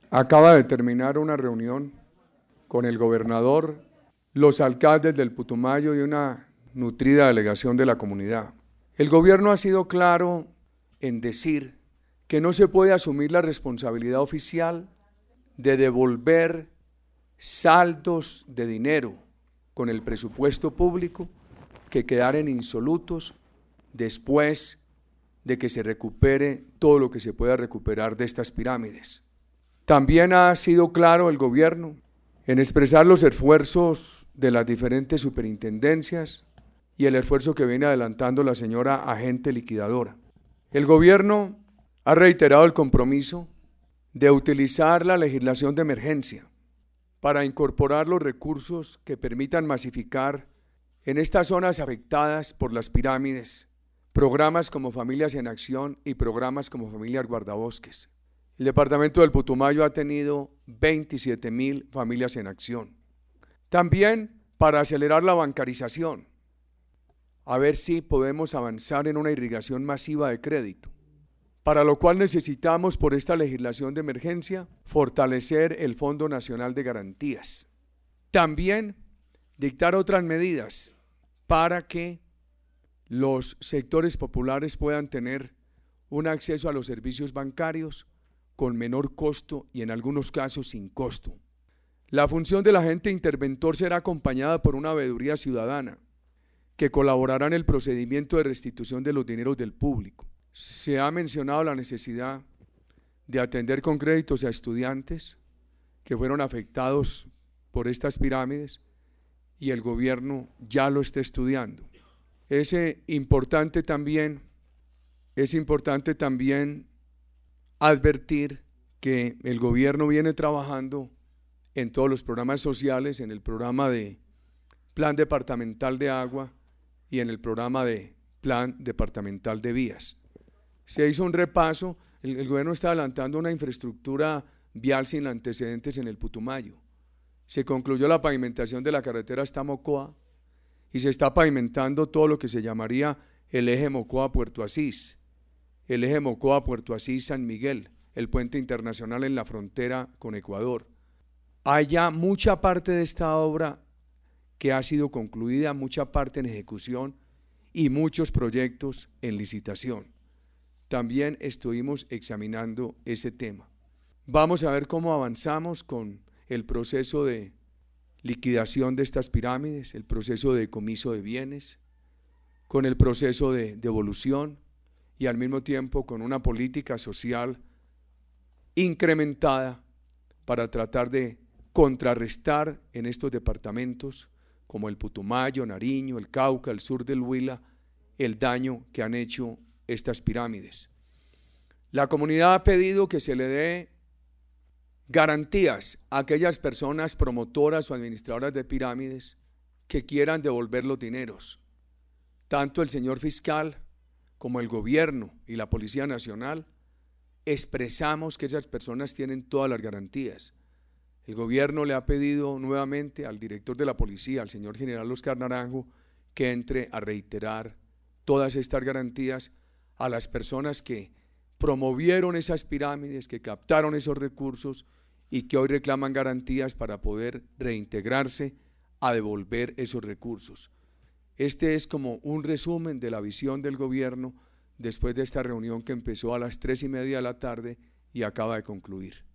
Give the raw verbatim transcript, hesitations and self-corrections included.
Acaba de terminar una reunión con el gobernador, los alcaldes del Putumayo y una nutrida delegación de la comunidad. El gobierno ha sido claro en decir que no se puede asumir la responsabilidad oficial de devolver saldos de dinero con el presupuesto público que quedaren insolutos después de que se recupere todo lo que se pueda recuperar de estas pirámides. También ha sido claro el gobierno en expresar los esfuerzos de las diferentes superintendencias y el esfuerzo que viene adelantando la señora agente liquidadora. El gobierno ha reiterado el compromiso de utilizar la legislación de emergencia para incorporar los recursos que permitan masificar en estas zonas afectadas por las pirámides programas como Familias en Acción y programas como Familias Guardabosques. El departamento del Putumayo ha tenido veintisiete mil familias en acción. También para acelerar la bancarización, a ver si podemos avanzar en una irrigación masiva de crédito, para lo cual necesitamos por esta legislación de emergencia fortalecer el Fondo Nacional de Garantías. También dictar otras medidas para que los sectores populares puedan tener un acceso a los servicios bancarios con menor costo y en algunos casos sin costo. La función del agente interventor será acompañada por una veeduría ciudadana que colaborará en el procedimiento de restitución de los dineros del público. Se ha mencionado la necesidad de atender con créditos a estudiantes que fueron afectados por estas pirámides y el gobierno ya lo está estudiando. Es importante también, es importante también advertir que el gobierno viene trabajando en todos los programas sociales, en el programa de Plan Departamental de Agua y en el programa de Plan Departamental de Vías. Se hizo un repaso, el, el gobierno está adelantando una infraestructura vial sin antecedentes en el Putumayo. Se concluyó la pavimentación de la carretera hasta Mocoa y se está pavimentando todo lo que se llamaría el eje Mocoa-Puerto Asís, el eje Mocoa-Puerto Asís-San Miguel, el puente internacional en la frontera con Ecuador. Hay ya mucha parte de esta obra que ha sido concluida, mucha parte en ejecución y muchos proyectos en licitación. También estuvimos examinando ese tema. Vamos a ver cómo avanzamos con el proceso de liquidación de estas pirámides, el proceso de decomiso de bienes, con el proceso de devolución y al mismo tiempo con una política social incrementada para tratar de contrarrestar en estos departamentos como el Putumayo, Nariño, el Cauca, el sur del Huila, el daño que han hecho estas pirámides. La comunidad ha pedido que se le dé garantías a aquellas personas promotoras o administradoras de pirámides que quieran devolver los dineros. Tanto el señor fiscal como el gobierno y la Policía Nacional expresamos que esas personas tienen todas las garantías. El gobierno le ha pedido nuevamente al director de la policía, al señor general Oscar Naranjo, que entre a reiterar todas estas garantías a las personas que promovieron esas pirámides, que captaron esos recursos y que hoy reclaman garantías para poder reintegrarse a devolver esos recursos. Este es como un resumen de la visión del gobierno después de esta reunión que empezó a las tres y media de la tarde y acaba de concluir.